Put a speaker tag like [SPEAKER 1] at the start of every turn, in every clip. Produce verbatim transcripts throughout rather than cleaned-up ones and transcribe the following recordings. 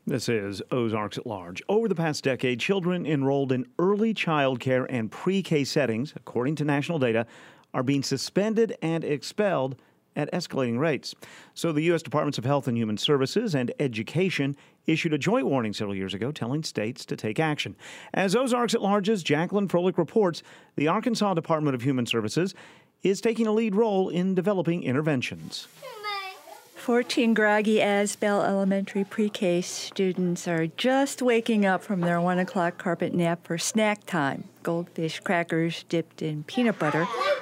[SPEAKER 1] This is Ozarks at Large. Over the past decade, children enrolled in early child care and pre-K settings, according to national data, are being suspended and expelled at escalating rates. So the U S Departments of Health and Human Services and Education issued a joint warning several years ago telling states to take action. As Ozarks at Large's Jacqueline Froelich reports, the Arkansas Department of Human Services is taking a lead role in developing interventions.
[SPEAKER 2] fourteen groggy Asbell Elementary pre-K students are just waking up from their one o'clock carpet nap for snack time. Goldfish crackers dipped in peanut butter.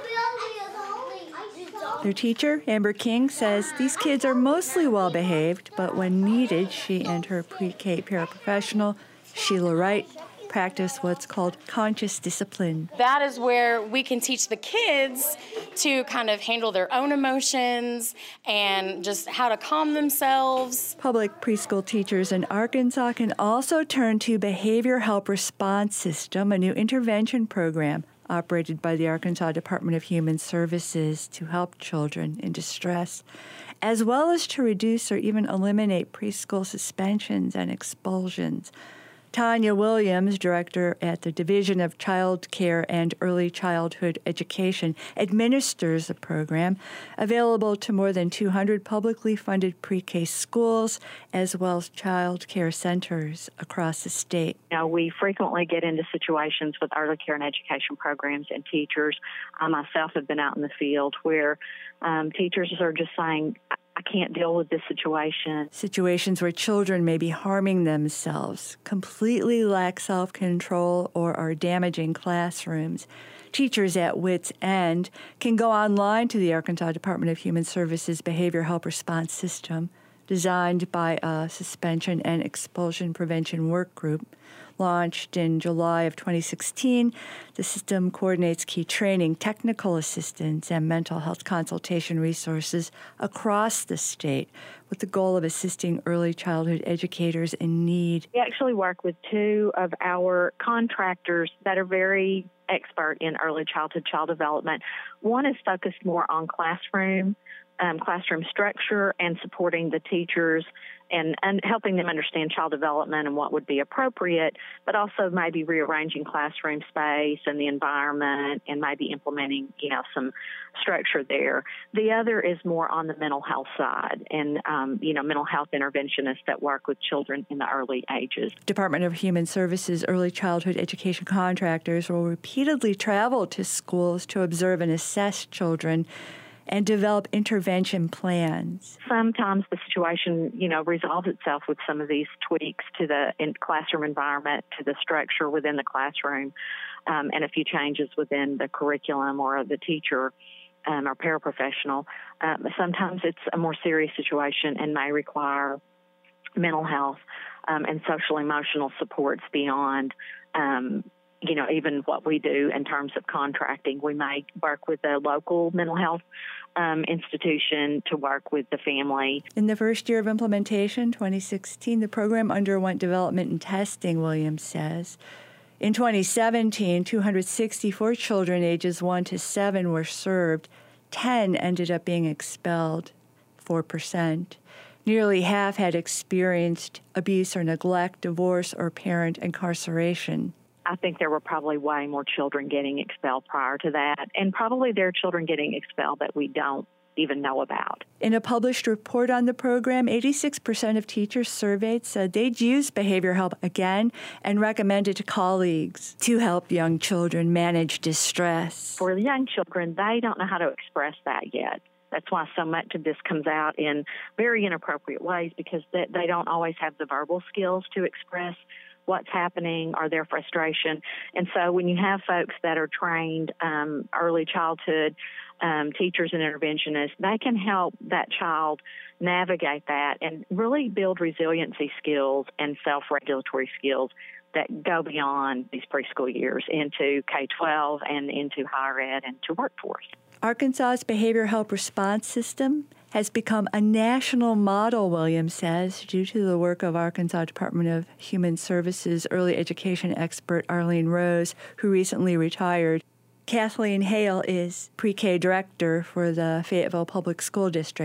[SPEAKER 2] Their teacher, Amber King, says these kids are mostly well-behaved, but when needed, she and her pre-K paraprofessional, Sheila Wright, practice what's called conscious discipline.
[SPEAKER 3] That is where we can teach the kids to kind of handle their own emotions and just how to calm themselves.
[SPEAKER 2] Public preschool teachers in Arkansas can also turn to Behavior Help Response System, a new intervention program operated by the Arkansas Department of Human Services to help children in distress, as well as to reduce or even eliminate preschool suspensions and expulsions. Tanya Williams, director at the Division of Child Care and Early Childhood Education, administers the program, available to more than two hundred publicly funded pre-K schools, as well as child care centers across the state.
[SPEAKER 4] You know, we frequently get into situations with early care and education programs and teachers. I myself have been out in the field where um, teachers are just saying, I can't deal with this situation.
[SPEAKER 2] Situations where children may be harming themselves, completely lack self-control, or are damaging classrooms. Teachers at wit's end can go online to the Arkansas Department of Human Services Behavior Help Response System, designed by a suspension and expulsion prevention work group. Launched in July of twenty sixteen, the system coordinates key training, technical assistance, and mental health consultation resources across the state with the goal of assisting early childhood educators in need.
[SPEAKER 4] We actually work with two of our contractors that are very expert in early childhood child development. One is focused more on classroom, um, classroom structure and supporting the teachers and, and helping them understand child development and what would be appropriate, but also maybe rearranging classroom space and the environment and maybe implementing, you know, some structure there. The other is more on the mental health side and, um, you know, mental health interventionists that work with children in the early ages.
[SPEAKER 2] Department of Human Services early childhood education contractors will repeatedly travel to schools to observe and assess children and develop intervention plans.
[SPEAKER 4] Sometimes the situation, you know, resolves itself with some of these tweaks to the in classroom environment, to the structure within the classroom, um, and a few changes within the curriculum or the teacher um, or paraprofessional. Um, sometimes it's a more serious situation and may require mental health um, and social emotional supports beyond um you know, even what we do in terms of contracting. We may work with a local mental health um, institution to work with the family.
[SPEAKER 2] In the first year of implementation, twenty sixteen, the program underwent development and testing, Williams says. In twenty seventeen, two hundred sixty-four children ages one to seven were served. ten ended up being expelled, four percent. Nearly half had experienced abuse or neglect, divorce, or parent incarceration.
[SPEAKER 4] I think there were probably way more children getting expelled prior to that, and probably there are children getting expelled that we don't even know about.
[SPEAKER 2] In a published report on the program, eighty-six percent of teachers surveyed said they'd use behavior help again and recommend it to colleagues to help young children manage distress.
[SPEAKER 4] For the young children, they don't know how to express that yet. That's why so much of this comes out in very inappropriate ways, because they, they don't always have the verbal skills to express what's happening or their frustration. And so when you have folks that are trained um, early childhood um, teachers and interventionists, they can help that child navigate that and really build resiliency skills and self-regulatory skills that go beyond these preschool years into K twelve and into higher ed and to workforce.
[SPEAKER 2] Arkansas's Behavior Help Response System has become a national model, Williams says, due to the work of Arkansas Department of Human Services early education expert Arlene Rose, who recently retired. Kathleen Hale is pre-K director for the Fayetteville Public School District.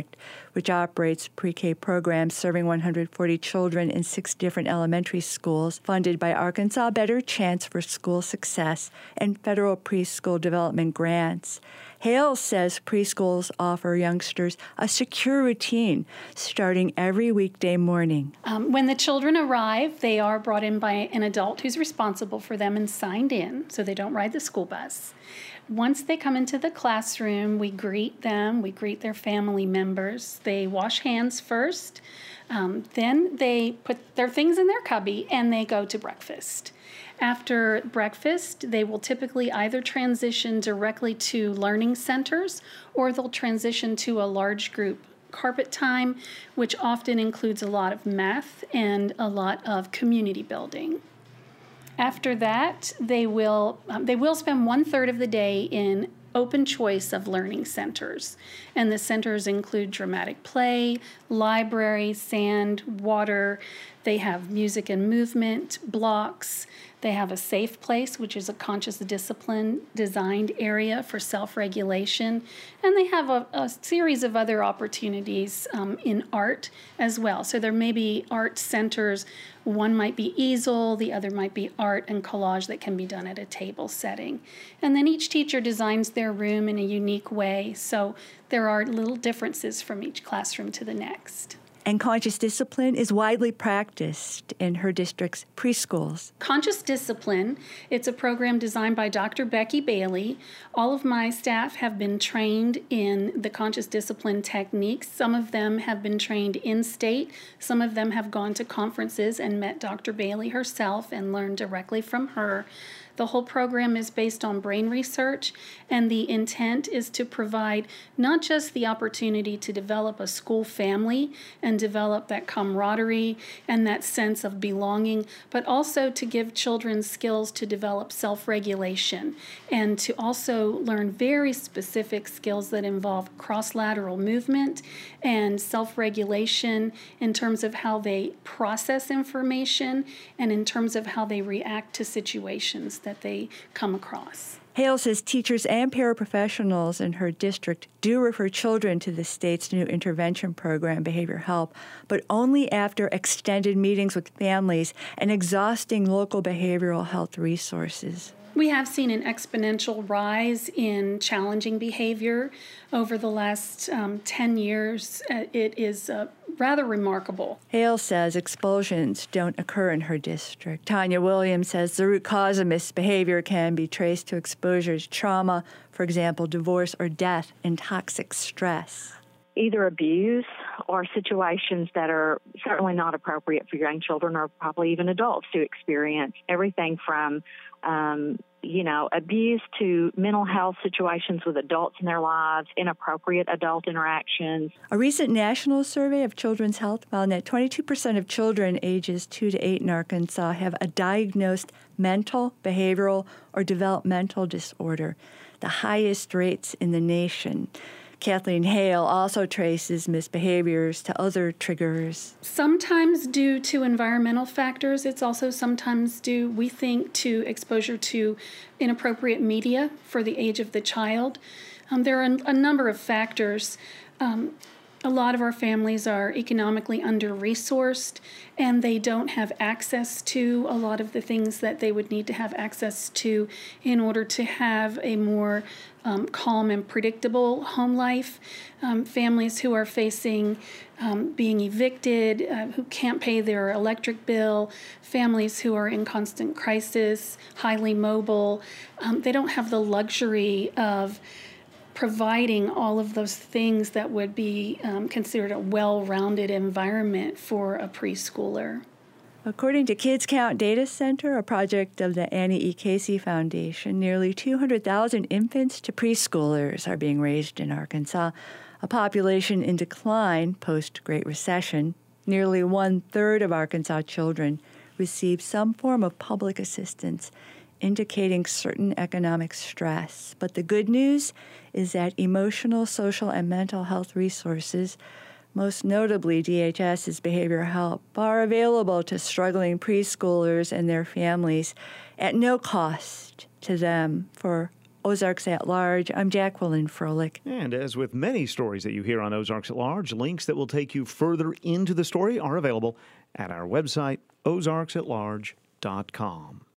[SPEAKER 2] which operates pre-K programs serving one hundred forty children in six different elementary schools, funded by Arkansas Better Chance for School Success and federal preschool development grants. Hale says preschools offer youngsters a secure routine starting every weekday morning.
[SPEAKER 5] Um, when the children arrive, they are brought in by an adult who's responsible for them and signed in, so they don't ride the school bus. Once they come into the classroom, we greet them, we greet their family members. They wash hands first, um, then they put their things in their cubby and they go to breakfast. After breakfast, they will typically either transition directly to learning centers or they'll transition to a large group carpet time, which often includes a lot of math and a lot of community building. After that, they will um, they will spend one third of the day in open choice of learning centers. And the centers include dramatic play, library, sand, water. They have music and movement blocks. They have a safe place, which is a conscious discipline designed area for self-regulation. And they have a, a series of other opportunities um, in art as well. So there may be art centers. One might be easel, the other might be art and collage that can be done at a table setting. And then each teacher designs their room in a unique way. So there are little differences from each classroom to the next.
[SPEAKER 2] And conscious discipline is widely practiced in her district's preschools.
[SPEAKER 5] Conscious Discipline, it's a program designed by Doctor Becky Bailey. All of my staff have been trained in the conscious discipline techniques. Some of them have been trained in-state. Some of them have gone to conferences and met Doctor Bailey herself and learned directly from her. The whole program is based on brain research, and the intent is to provide not just the opportunity to develop a school family and develop that camaraderie and that sense of belonging, but also to give children skills to develop self-regulation and to also learn very specific skills that involve cross-lateral movement and self-regulation in terms of how they process information and in terms of how they react to situations that they come across.
[SPEAKER 2] Hale says teachers and paraprofessionals in her district do refer children to the state's new intervention program, Behavior Help, but only after extended meetings with families and exhausting local behavioral health resources.
[SPEAKER 5] We have seen an exponential rise in challenging behavior over the last um, ten years. Uh, it is uh, rather remarkable.
[SPEAKER 2] Hale says expulsions don't occur in her district. Tanya Williams says the root cause of misbehavior can be traced to exposure to trauma, for example, divorce or death, and toxic stress.
[SPEAKER 4] Either abuse or situations that are certainly not appropriate for young children or probably even adults to experience. Everything from, um, you know, abuse to mental health situations with adults in their lives, inappropriate adult interactions.
[SPEAKER 2] A recent national survey of children's health found that twenty-two percent of children ages two to eight in Arkansas have a diagnosed mental, behavioral, or developmental disorder, the highest rates in the nation. Kathleen Hale also traces misbehaviors to other triggers.
[SPEAKER 5] Sometimes due to environmental factors. It's also sometimes due, we think, to exposure to inappropriate media for the age of the child. Um, there are a, a number of factors. Um, A lot of our families are economically under-resourced, and they don't have access to a lot of the things that they would need to have access to in order to have a more um, calm and predictable home life. Um, families who are facing um, being evicted, uh, who can't pay their electric bill, families who are in constant crisis, highly mobile, um, they don't have the luxury of providing all of those things that would be um, considered a well-rounded environment for a preschooler.
[SPEAKER 2] According to Kids Count Data Center, a project of the Annie E. Casey Foundation, nearly two hundred thousand infants to preschoolers are being raised in Arkansas, a population in decline post-Great Recession. Nearly one-third of Arkansas children receive some form of public assistance, indicating certain economic stress. But the good news is that emotional, social, and mental health resources, most notably DHS's Behavior Help, are available to struggling preschoolers and their families at no cost to them for Ozarks at Large, I'm Jacqueline Froelich.
[SPEAKER 1] And as with many stories that you hear on Ozarks at Large, links that will take you further into the story are available at our website, ozarks at large dot com.